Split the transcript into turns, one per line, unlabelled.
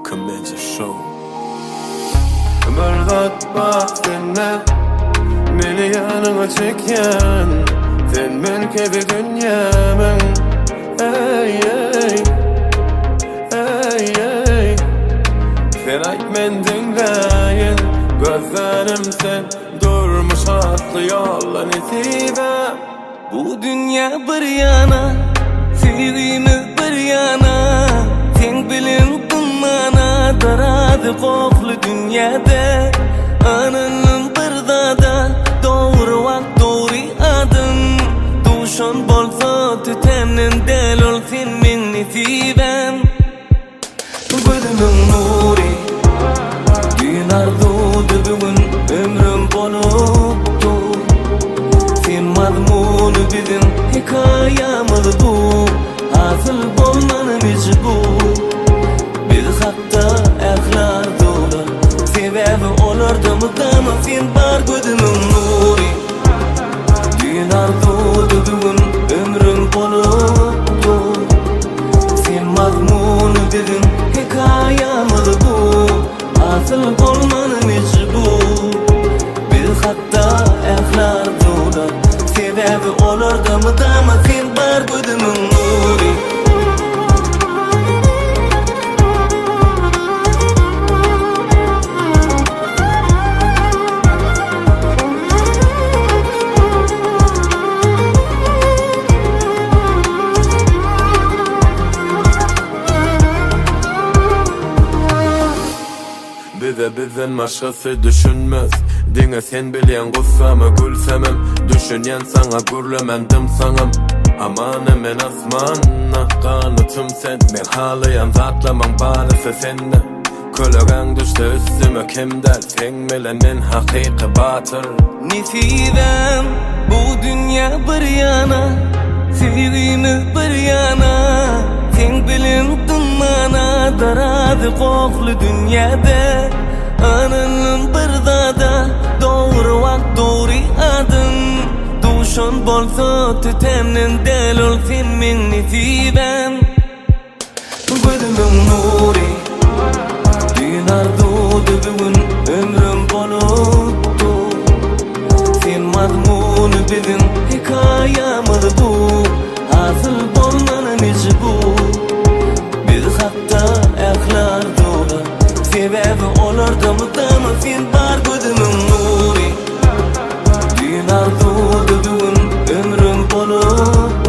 Commander Show.
Bir zat bak dinle, beni yanına çeken, sen melkebi dünyamın. Ey ey, ey ey, sen ayt men dinleyin, gözlerim sen durmuş atlı yolla nesibem.
Bu dünya bir yana, sevgimiz bir yana, sen bilin kılmana, daradı koklu dünyada. Ananın bir dada, doğru vakt doğru adım, duşan bolsa tütemnin del ol sen min nesibem. Gözümün nuri, gün arzudu bugün ömrüm boluptu. Sen mazmunu bizim hikayemiz bu, asıl bolmanımız bu. Biz hatta ehlar dolar, sebebi olurdum ama sen bar gözümün nuri. Gün arzudu bugün ömrüm boluptu. Sen mazmunu bizim hikayemiz bu, asıl bolmanımız bu. Biz hatta ehlar dolar, sebebi olurdum ama sen bar gözümün nuri.
Bize bizden başkası düşünmez. Dine sen bilen gussamı gülsemem, düşünyen sana gürlemendim sanam. Aman emen asmanna, kanıtım sen, men halayan zatlaman banısı sende. Kölögen düştü üstüme kim der, sen milenin hakiki batır.
Nesibem, bu dünya bir yana, sevgimiz bir yana, sen bilin kılmana, daradı koklu dünyada. Ananın bir dada, doğru vakt doğru adım, duşan bolsa tütemnin del ol sen min nesibem. Gözümün nuri, gün arzudu bugün ömrüm boluptu. Sen mazmunu bizim hikayemiz bu, asıl bolmanımız bu. Biz hatta ehlar dolar, sebebi olurdum ama sen bar gözümün nuri. Gün arzudu bugün ömrüm boluptu.